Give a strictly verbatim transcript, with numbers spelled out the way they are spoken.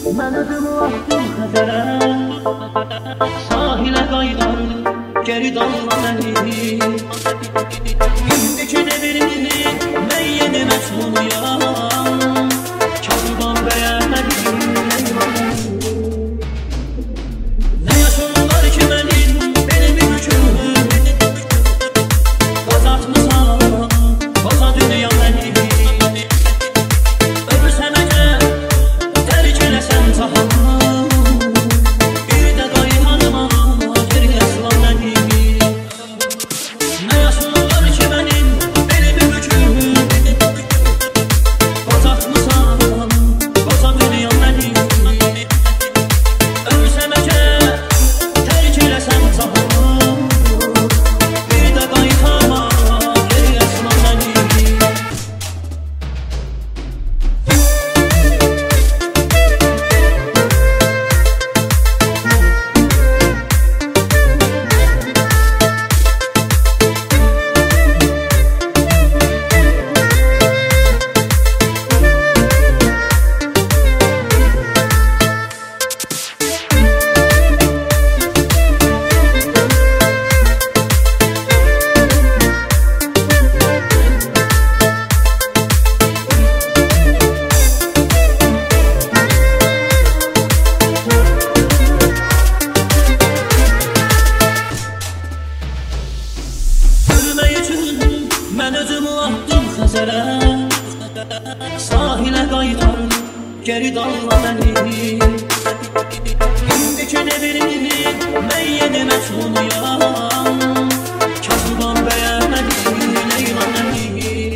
Mən adımı atdım xəzərə, sahilə qaydan, geri dalma məni. İndiki devirini mən yeni məzmunuyam, kasıban bəyənmədim. Nə yaşınlar ki mənim, belimi bükür, qazatmısan, qoza dünya məni. Mən özümü atdım xəzərə, sahilə qaydan, geri dalma məni. İndiki devirini mən yeni məzmunuyam, kasıban bəyənmədim, leyla məni.